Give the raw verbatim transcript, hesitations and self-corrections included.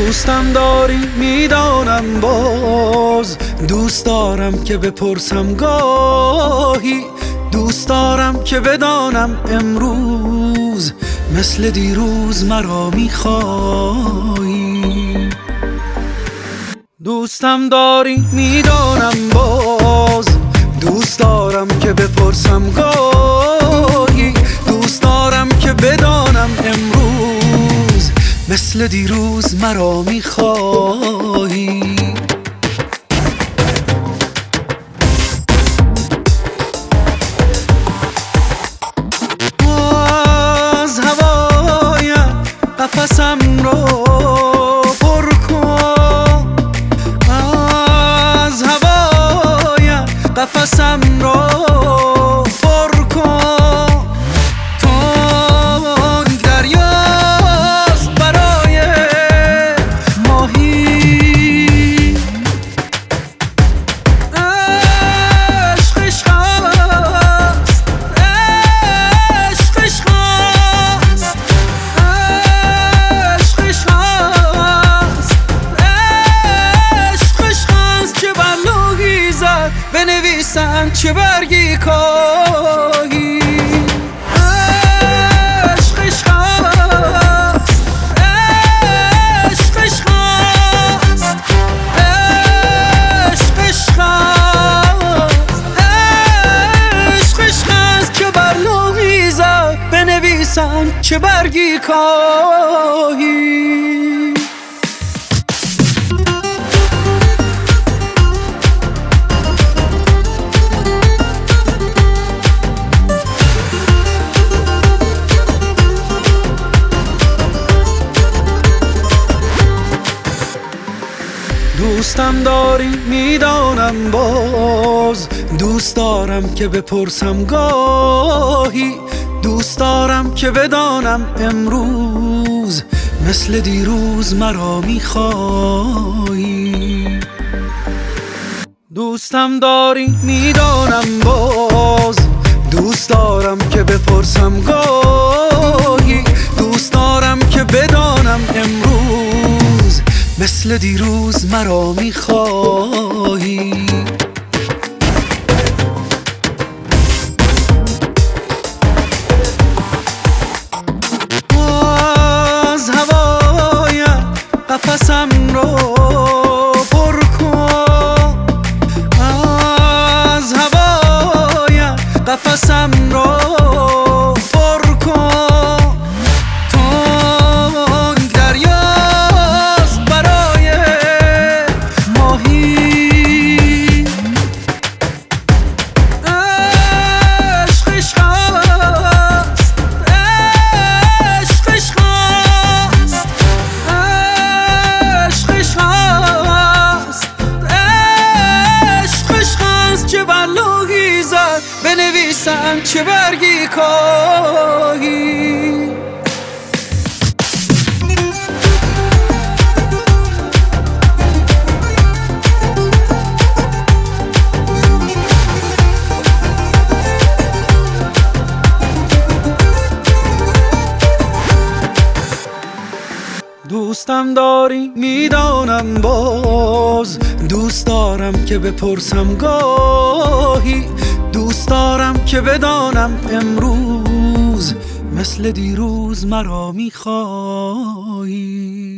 دوستم داری میدانم، باز دوست دارم که بپرسم گاهی، دوست دارم که بدانم امروز مثل دیروز مرا میخوایی. دوستم داری میدانم، باز دوست دارم که بپرسم گاهی، دوست دارم که بدانم امروز مثل دیروز مرا میخوایی. از هوایم قفسم رو پر کن، از هوایم قفسم رو پر کن. تنگ دریاست برای ماهی، عشقش خواست، عشقش خواست، عشقش خواست، عشقش خواست. چه بر لوحی زد بنویسن چه برگی کاهی. عشقش خواست، عشقش خواست، عشقش خواست، عشقش خواست. چه بر لوحی زد بنویسن چه برگی کاهی. دوستم داری میدانم، باز دوست دارم که بپرسم گاهی، دوست دارم که بدانم امروز مثل دیروز مرا میخوایی. دوستم داری میدانم، باز دوست دارم که بپرسم گاهی، دوست دارم که بدانم امروز مثل دیروز مرا میخوایی. از هوایم قفسم رو پر کن، از هوایم قفسم رو پر کن. تنگ دریاست برای ماهی، عشقش خواست، عشقش خواست، عشقش خواست، عشقش خواست. چه بر لوحی زد بنویسن چه برگی کاهی. دوستم داری میدانم، باز دوست دارم که بپرسم گاهی، دوست دارم که بدانم امروز مثل دیروز مرا میخوایی.